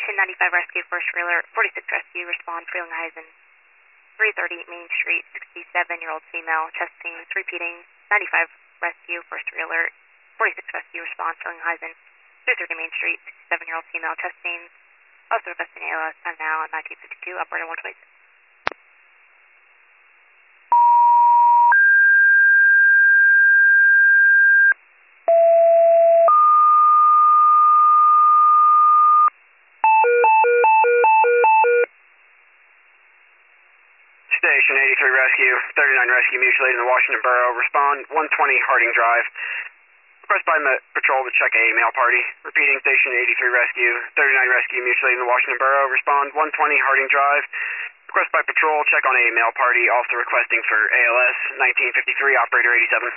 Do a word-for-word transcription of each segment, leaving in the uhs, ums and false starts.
Station ninety-five Rescue, first alert, forty-six Rescue, respond, Frelinghuysen, three thirty Main Street, sixty-seven-year-old female, chest pains, repeating, ninety-five Rescue, first alert, forty-six Rescue, respond, Frelinghuysen, three thirty Main Street, sixty-seven-year-old female, chest pains, also requesting A L S, time now at nineteen fifty-two, operator one twenty-six. Station eighty-three Rescue, thirty-nine Rescue, mutual aid in the Washington Borough, respond, one twenty Harding Drive. Request by the patrol to check a male party. Repeating, Station eighty-three Rescue, thirty-nine Rescue, mutual aid in the Washington Borough, respond, one twenty Harding Drive. Request by patrol, check on a male party, also requesting for A L S, nineteen fifty-three, operator eighty-seven.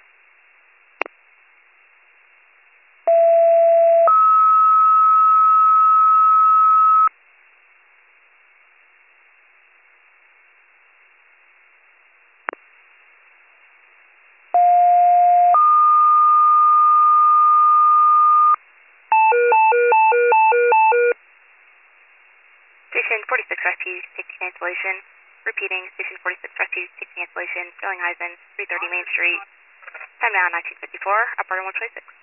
Station forty-six Rescue, take the cancellation. Repeating, Station forty-six Rescue, take the cancellation, Frelinghuysen, three thirty Main Street, time now nineteen fifty-four, operator one twenty-six.